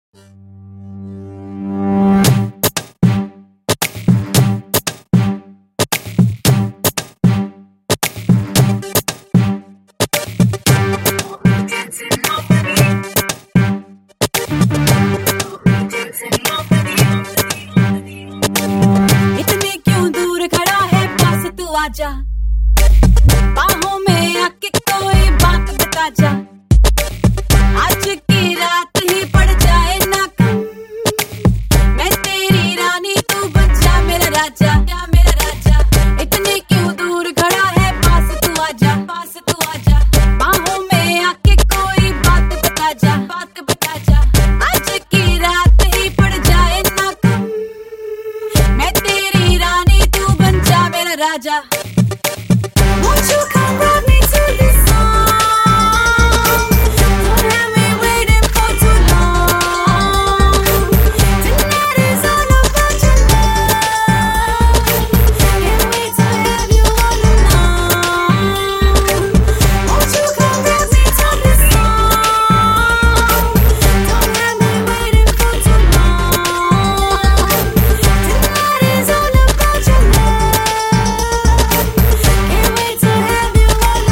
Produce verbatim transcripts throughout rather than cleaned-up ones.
इतने क्यों दूर खड़ा है, पास तू आजा, बाहों में आके कोई बात बता जा। आज की रात ही पड़ जाए ना कम, मैं तेरी रानी तू बन जा मेरा राजा, क्या मेरा राजा। इतने क्यों दूर खड़ा है, पास तू आजा, पास तू आजा, बाहों में आके कोई बात बता जा, बात बता जा। आज की रात ही पड़ जाए ना कम, मैं तेरी रानी तू बन जा मेरा राजा। Won't you come with me to this song? Don't have me waiting for too long. Tonight is all about your love. Can't wait to have you all alone. Won't you come with me to this song? Don't have me waiting for too long. Tonight is all about your love. Can't wait to have you all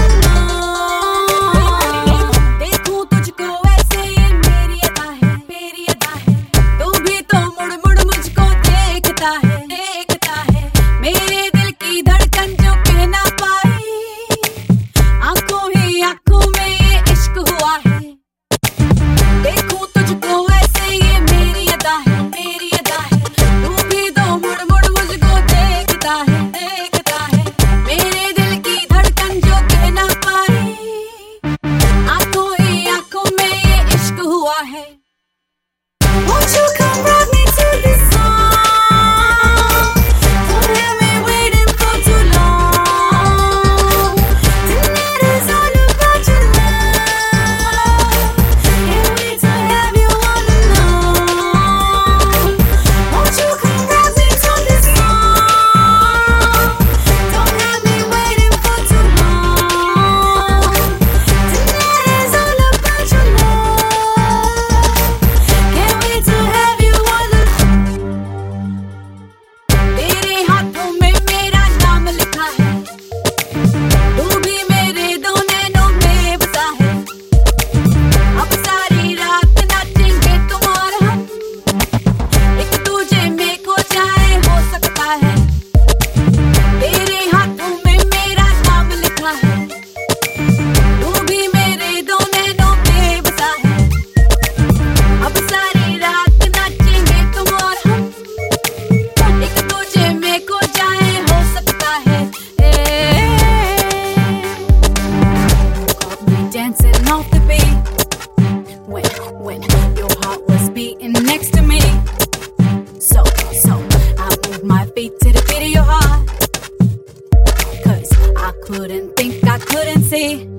alone. देखूं तुझको ऐसे ये मेरी अदा है, मेरी अदा है, तू भी तो मुड़ मुड़ मुझको देखता है, देखता है। मेरे दिल की धड़कन जो कह ना पाई, आंखों ही आंखों में ये इश्क हुआ है। देखूं तुझको ऐसे ये मेरी अदा है, मेरी अदा है, तू भी तो मुड़ मुड़ मुझको देखता है, देखता है। मेरे दिल की धड़कन जो कह ना पाई, आंखों ही आंखों में ये इश्क हुआ है। Won't you come with me to this song? Don't have me waiting for too long. Tonight is all about your love. Can't wait to have you all alone. Won't you come with me to this song? Don't have me waiting for too long. Tonight is all about your love. Can't wait to have you all alone. तेरे हाथों में मेरा नाम लिखा है, तू भी मेरे दो नैनों में बसा है। अब सारी रात नाचेंगे तुम और हम, एक दूजे में खो जाए हो सकता है। तेरे हाथों में मेरा नाम लिखा है, तू भी मेरे दो नैनों में बसा है। अब सारी रात नाचेंगे तुम और हम, एक दूजे में खो जाए हो सकता है। Caught me dancing off the beat when when your heart was beating next to me. So so I moved my feet to the beat of your heart, 'cause I couldn't think, I couldn't see